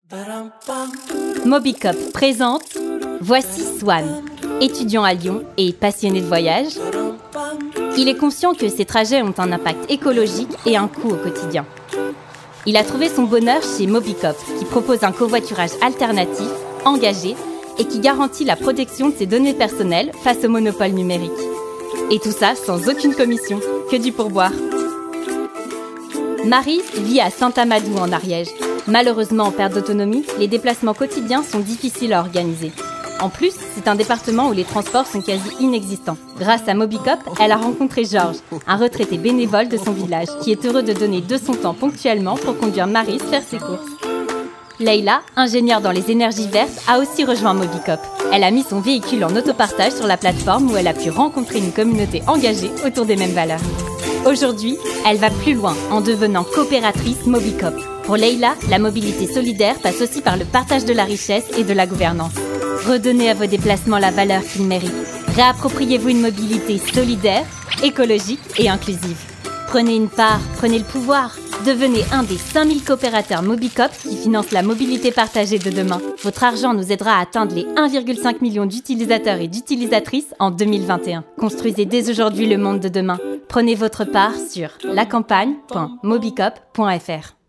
Mobicop présente Voici Swan, étudiant à Lyon et passionné de voyage. Il est conscient que ses trajets ont un impact écologique et un coût au quotidien. Il a trouvé son bonheur chez Mobicop, qui propose un covoiturage alternatif, engagé et qui garantit la protection de ses données personnelles face au monopole numérique. Et tout ça sans aucune commission, que du pourboire. Maryse vit à Saint-Amadou en Ariège. Malheureusement en perte d'autonomie, les déplacements quotidiens sont difficiles à organiser. En plus, c'est un département où les transports sont quasi inexistants. Grâce à Mobicop, elle a rencontré Georges, un retraité bénévole de son village, qui est heureux de donner de son temps ponctuellement pour conduire Maryse faire ses courses. Leïla, ingénieure dans les énergies vertes, a aussi rejoint Mobicop. Elle a mis son véhicule en autopartage sur la plateforme où elle a pu rencontrer une communauté engagée autour des mêmes valeurs. Aujourd'hui, elle va plus loin en devenant coopératrice Mobicop. Pour Leïla, la mobilité solidaire passe aussi par le partage de la richesse et de la gouvernance. Redonnez à vos déplacements la valeur qu'ils méritent. Réappropriez-vous une mobilité solidaire, écologique et inclusive. Prenez une part, prenez le pouvoir. Devenez un des 5000 coopérateurs Mobicop qui financent la mobilité partagée de demain. Votre argent nous aidera à atteindre les 1,5 million d'utilisateurs et d'utilisatrices en 2021. Construisez dès aujourd'hui le monde de demain. Prenez votre part sur lacampagne.mobicop.fr.